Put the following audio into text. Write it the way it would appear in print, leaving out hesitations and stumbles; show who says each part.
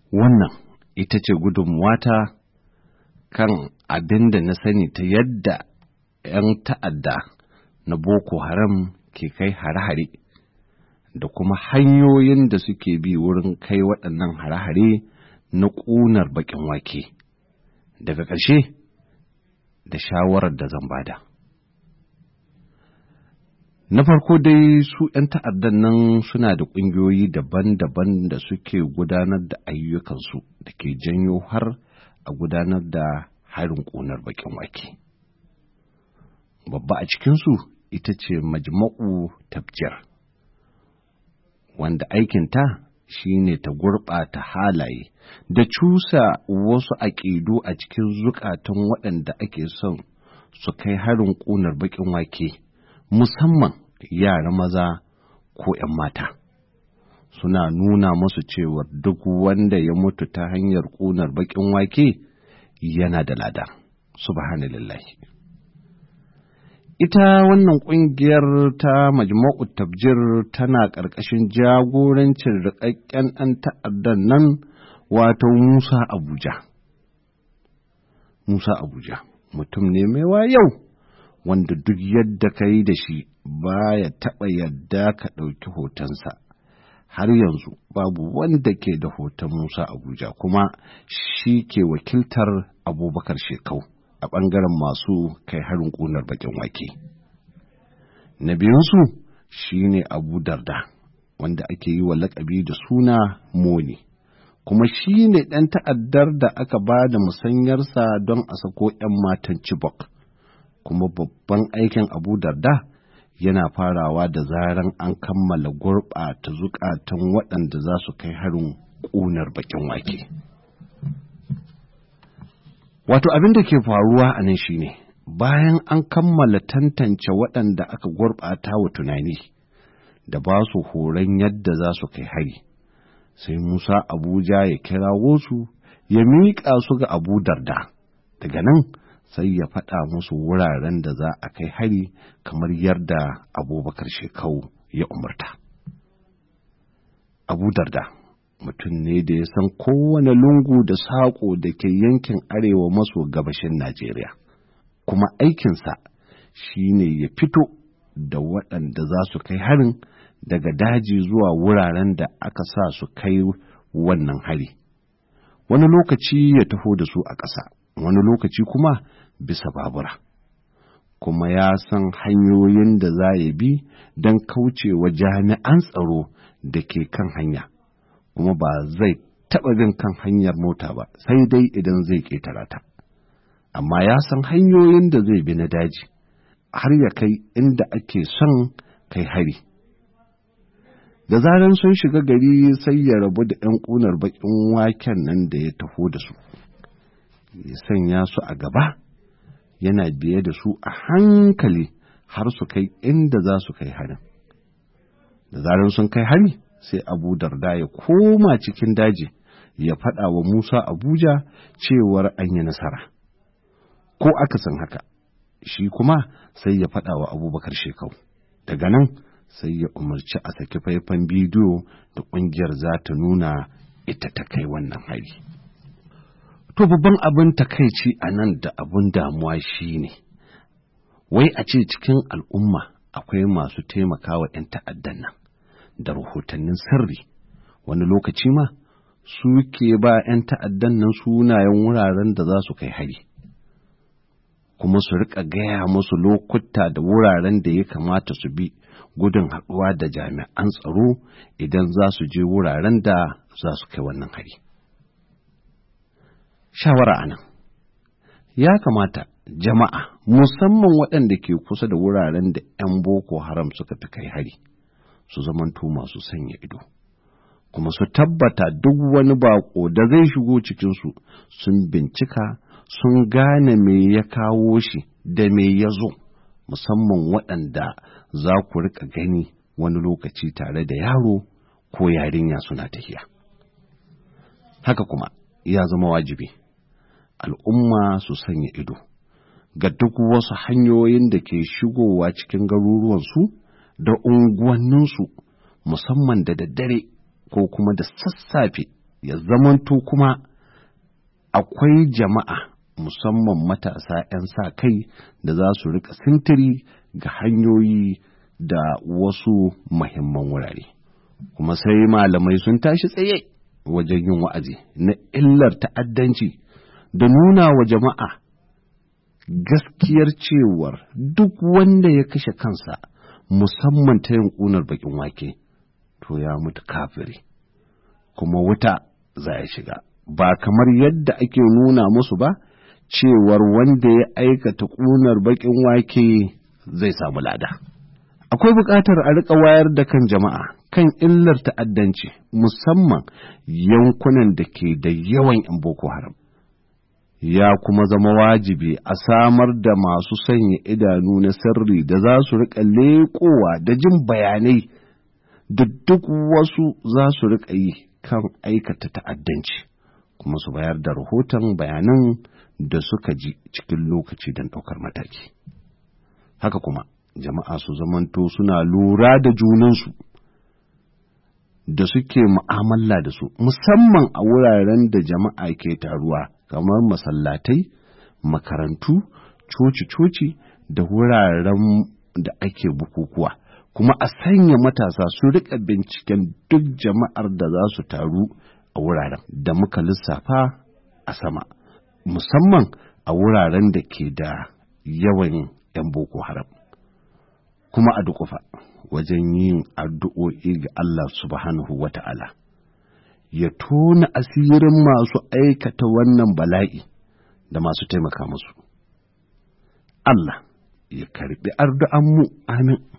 Speaker 1: Wannan ita ce gudunmuwata kan abin da na sani ta yadda ‘yan ta'adda na Boko Haram ke kai hare-hare da kuma hanyoyin da suke bi wurin kai waɗannan hare-hare na ƙunar baƙin wake. Daga ƙarshe, da shawarar da zan bada. Na farko dai su ‘yan ta'addan nan suna da ƙungiyoyi daban-daban da suke gudanar da ayyukansu da ke janyo har a gudanar da harin ƙunar baƙin wake. Babba a cikinsu ita ce Majma'u Tabjir, wanda aikinta shi ne ta gurɓata halaye da cusa wasu aƙidu a cikin zukatan waɗanda ake son su kai harin ƙunar baƙin wake, musamman yara maza ko ‘yan mata. Suna nuna musu cewa duk wanda ya mutu ta hanyar ƙunar baƙin wake yana da lada. Subhanallahi. Ita wannan ƙungiyar ta Majma'u Tabjir tana ƙarƙashin jagorancin riƙaƙƙen ɗan ta'addan nan wato Musa Abuja. Musa Abuja mutum ne mai wayau wanda duk yadda ka yi da shi ba ya taɓa yadda ka ɗauki hotonsa. Har yanzu babu wanda ke da hoton Musa Abuja, kuma shi ke wakiltar Abubakar Shekau a ɓangaren masu kai harin ƙunar baƙin wake. Na biyunsu shi ne Abu Darda, wanda ake yi wa laƙabi da suna Moni, kuma shi ne ɗan ta'addar da aka ba da musanyarsa don a sako ‘yan matan Chibok. Kuma babban aikin Abu Darda yana farawa da zaran an kammala gurɓata zukatan waɗanda za su kai harin ƙunar baƙin wake. Wato abin da ke faruwa a nan shi ne, bayan an kammala tantance waɗanda aka gurɓata wa tunani da ba su horon yadda za su kai hari, sai Musa Abuja ya kirawo su ya miƙa su ga Abu Darda. Daga nan sai ya faɗa musu wuraren da za a kai hari kamar yadda Abubakar Shekau ya umarta. Abu Darda mutum ne da ya san kowane lungu da saƙo da ke yankin arewa maso gabashin Najeriya, kuma aikinsa shi ne ya fito da waɗanda za su kai harin daga daji zuwa wuraren da aka sa su kai wannan hari. Wani lokaci ya taho da su a ƙasa, wani lokaci kuma bisa babura, kuma ya san hanyoyin da za ya bi don kaucewa jami'an tsaro da ke kan hanya, kuma ba zai taɓa bin kan hanyar mota ba sai dai idan zai ƙetara ta. Amma ya san hanyoyin da zai bi na daji har ya kai inda ake son kai hari. Da zaran sun shiga gari sai ya rabu da ‘yan ƙunar baƙin waken nan da ya taho da su, ya sanya su a gaba, yana biye da su a hankali har su kai inda za su kai harin. Da zaran sun kai hari, sai Abu Darda ya koma cikin daji ya faɗa wa Musa Abuja cewar an yi nasara. Ko akasin haka, shi kuma sai ya faɗa wa Abubakar Shekau. Daga nan sai ya umarci a saki faifan bidiyo da ƙungiyar za ta nuna ita ta kai wannan hari. To babban abin takaici a nan da abin damuwa shi ne, wai a ce cikin al'umma akwai masu taimakawa ‘yan ta'addan nan da rahotannin sirri, wani lokaci ma suke ba ‘yan ta'addan nan sunayen wuraren da za su kai hari, kuma su riƙa gaya musu lokuta da wuraren da ya kamata su bi gudun haɗuwa da jami'an tsaro idan za su je wuraren da za su kai wannan hari. Shawara a nan, ya kamata jama'a musamman waɗanda ke kusa da wuraren da ‘yan Boko Haram suka fi kai hari su zamanto masu sanya ido, kuma su tabbata duk wani baƙo da zai shigo cikinsu sun bincika sun gane me ya kawo shi da me ya zo, musamman waɗanda za ku riƙa gani wani lokaci tare da yaro ko yarinya suna tafiya. Haka kuma ya zama wajibi al'umma su sanya ido ga duk wasu hanyoyin da ke shigowa cikin garuruwansu da unguwanninsu, musamman da daddare ko kuma da sassafe ya zamanto kuma akwai jama'a musamman matasa 'yan sa kai da za su rika sintiri ga hanyoyi da wasu muhimman wurare. Kuma sai malamai sun tashi tsaye wajen yin wa'azi na illar ta'addanci da nuna wa jama'a gaskiyar cewar duk wanda ya kashe kansa musamman ta yin ƙunar baƙin wake to ya mutu kafiri kuma wuta za ya shiga, ba kamar yadda ake nuna musu ba cewar wanda ya aikata ƙunar baƙin wake zai samu lada. Akwai buƙatar a riƙa wayar da kan jama'a kan illar ta'addanci musamman yankunan da ke da yawan 'yan Boko Haram. Ya kuma zama wajibi a samar da masu sanya idanu na sirri da za su riƙa leƙowa da jin bayanai da duk wasu za su riƙa yi kan aikata ta'addanci, kuma su bayar da rahoton bayanan da suka ji cikin lokaci don ɗaukar mataki. Haka kuma jama'a su zamanto suna lura da junansu da suke mu'amala da su, musamman a wuraren da jama'a ke taruwa kamar masallatai, makarantu, coci-coci da wuraren da ake bukukuwa. Kuma a sanya matasa su riƙa binciken duk jama'ar da za su taru a wuraren da muka lissafa a sama, musamman a wuraren da ke da yawan 'yan Boko Haram. Kuma a duƙufa wajen yin addu'o'i ga Allah subhanahu wa ta'ala, ya tona asirin masu aikata wannan bala'i da masu taimaka musu. Allah ya karɓi addu'anmu, amin.